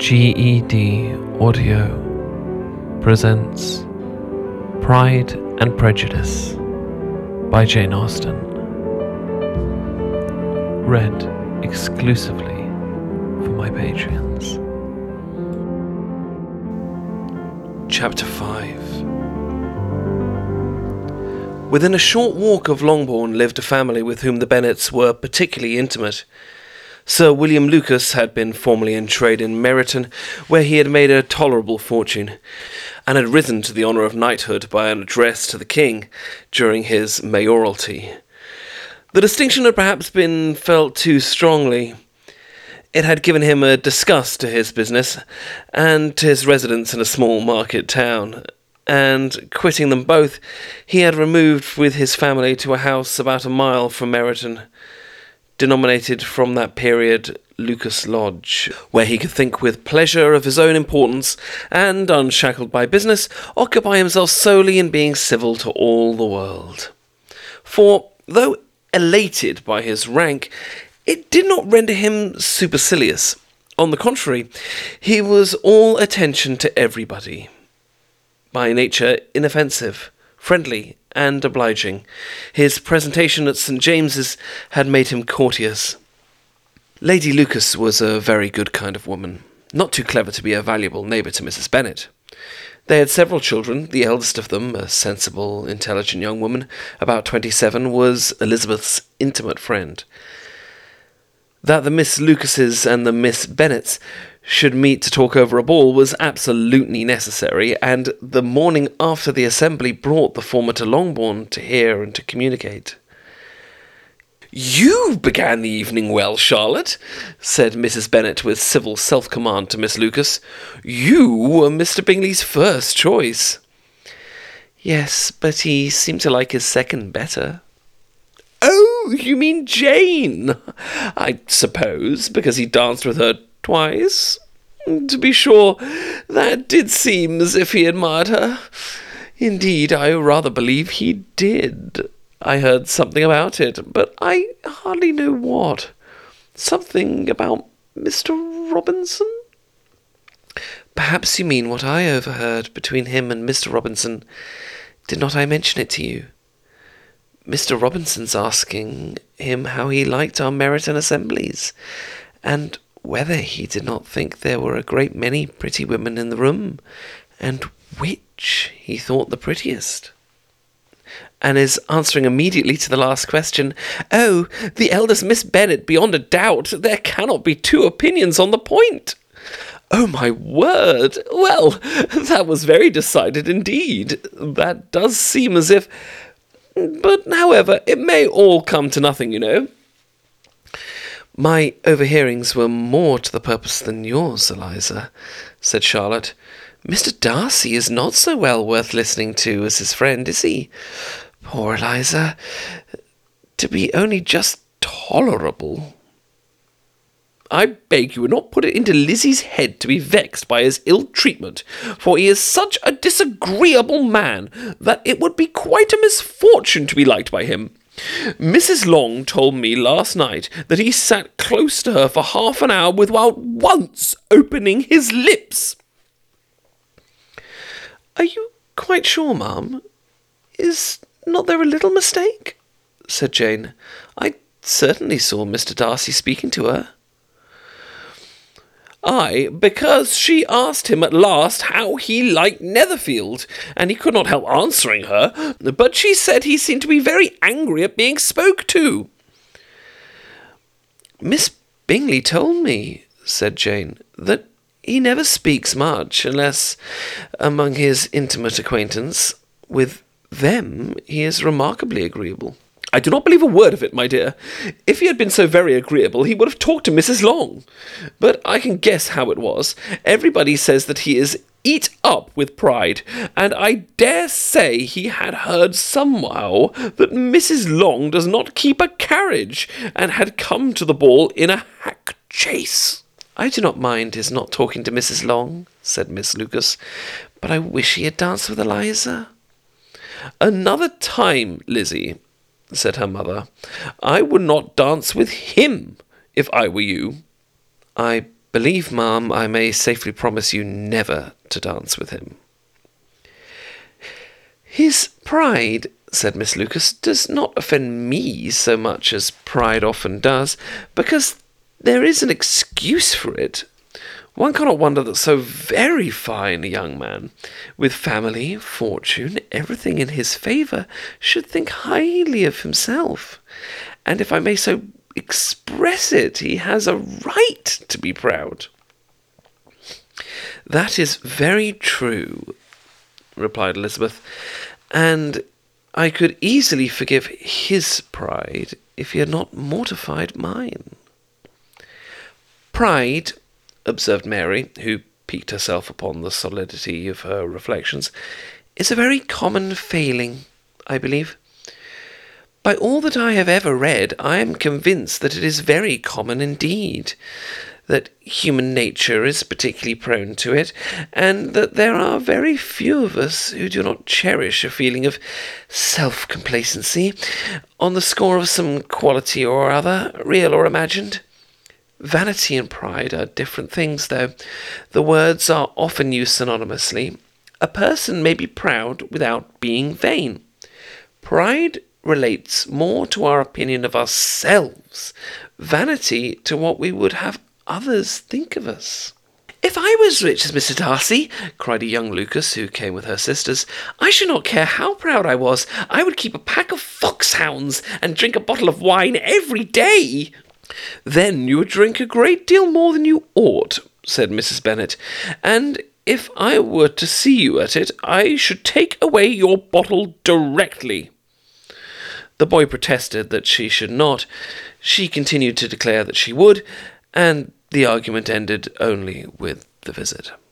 GED Audio presents Pride and Prejudice by Jane Austen. Read exclusively for my Patreons. Chapter 5. Within a short walk of Longbourn lived a family with whom the Bennets were particularly intimate. Sir William Lucas had been formerly in trade in Meryton, where he had made a tolerable fortune, and had risen to the honour of knighthood by an address to the king during his mayoralty. The distinction had perhaps been felt too strongly. It had given him a disgust to his business, and to his residence in a small market town, and, quitting them both, he had removed with his family to a house about a mile from Meryton, denominated from that period Lucas Lodge, where he could think with pleasure of his own importance, and, unshackled by business, occupy himself solely in being civil to all the world. For, though elated by his rank, it did not render him supercilious. On the contrary, he was all attention to everybody. By nature inoffensive, friendly, and obliging, his presentation at St. James's had made him courteous. Lady Lucas was a very good kind of woman, not too clever to be a valuable neighbour to Mrs. Bennet. They had several children. The eldest of them, a sensible, intelligent young woman, about 27, was Elizabeth's intimate friend. That the Miss Lucases and the Miss Bennets should meet to talk over a ball was absolutely necessary, and the morning after the assembly brought the former to Longbourn to hear and to communicate. "You began the evening well, Charlotte," said Mrs. Bennet with civil self-command to Miss Lucas. "You were Mr. Bingley's first choice." "Yes, but he seemed to like his second better." "Oh, you mean Jane, I suppose, because he danced with her twice? To be sure, that did seem as if he admired her. Indeed, I rather believe he did. I heard something about it, but I hardly know what. Something about Mr. Robinson?" "Perhaps you mean what I overheard between him and Mr. Robinson. Did not I mention it to you? Mr. Robinson's asking him how he liked our Meryton assemblies, and whether he did not think there were a great many pretty women in the room, and which he thought the prettiest. And is answering immediately to the last question, 'Oh, the eldest Miss Bennet, beyond a doubt. There cannot be two opinions on the point.' Oh, my word! Well, that was very decided indeed. That does seem as if... But, however, it may all come to nothing, you know." "My overhearings were more to the purpose than yours, Eliza," said Charlotte. "Mr. Darcy is not so well worth listening to as his friend, is he? Poor Eliza! To be only just tolerable." "I beg you would not put it into Lizzie's head to be vexed by his ill-treatment, for he is such a disagreeable man that it would be quite a misfortune to be liked by him. Mrs. Long told me last night that he sat close to her for half an hour without once opening his lips." "Are you quite sure, ma'am? Is not there a little mistake?" said Jane. "I certainly saw Mr. Darcy speaking to her." "Aye, because she asked him at last how he liked Netherfield, and he could not help answering her, but she said he seemed to be very angry at being spoke to." "Miss Bingley told me," said Jane, "that he never speaks much, unless among his intimate acquaintance. With them he is remarkably agreeable." "I do not believe a word of it, my dear. If he had been so very agreeable, he would have talked to Mrs. Long. But I can guess how it was. Everybody says that he is eat up with pride, and I dare say he had heard somehow that Mrs. Long does not keep a carriage, and had come to the ball in a hack chaise." "I do not mind his not talking to Mrs. Long," said Miss Lucas, "but I wish he had danced with Eliza." "Another time, Lizzie," said her mother, "I would not dance with him, if I were you." "I Believe, ma'am, I may safely promise you never to dance with him. His pride, said Miss Lucas, does not offend me so much as pride often does, because there is an excuse for it. One cannot wonder that so very fine a young man, with family, fortune, everything in his favour, should think highly of himself. And if I may so express it, he has a right to be proud. That is very true, replied Elizabeth, and I could easily forgive his pride if he had not mortified mine. Pride, observed Mary, who piqued herself upon the solidity of her reflections, is a very common failing, I believe. By all that I have ever read, I am convinced that it is very common indeed, that human nature is particularly prone to it, and that there are very few of us who do not cherish a feeling of self-complacency on the score of some quality or other, real or imagined. Vanity and pride are different things, though. The words are often used synonymously. A person may be proud without being vain. Pride relates more to our opinion of ourselves, vanity to what we would have others think of us. If I was rich as Mr. Darcy, cried a young Lucas who came with her sisters, I should not care how proud I was. I would keep a pack of foxhounds and drink a bottle of wine every day. Then you would drink a great deal more than you ought, said Mrs. Bennet, and if I were to see you at it, I should take away your bottle directly. The boy protested that she should not. She continued to declare that she would, and the argument ended only with the visit.